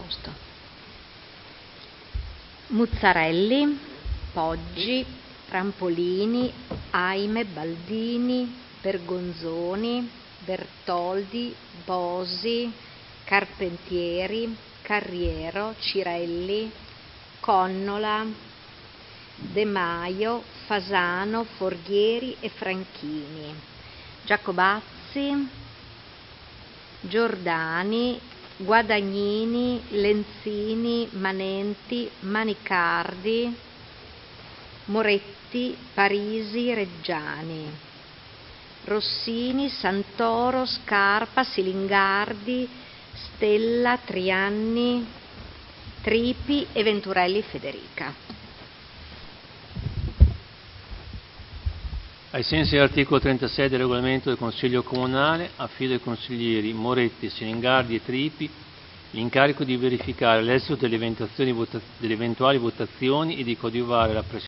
posto. Muzzarelli, Poggi, Rampolini, Aime, Baldini, Bergonzoni, Bertoldi, Bosi, Carpentieri, Carriero, Cirelli, Connola, De Maio, Fasano, Forghieri e Franchini, Giacobazzi, Giordani, Guadagnini, Lenzini, Manenti, Manicardi, Moretti, Parisi, Reggiani, Rossini, Santoro, Scarpa, Silingardi, Stella, Trianni, Tripi e Venturelli Federica. Ai sensi dell'articolo 36 del regolamento del Consiglio Comunale, affido ai consiglieri Moretti, Silingardi e Tripi l'incarico di verificare l'esito delle eventuali votazioni e di coadiuvare la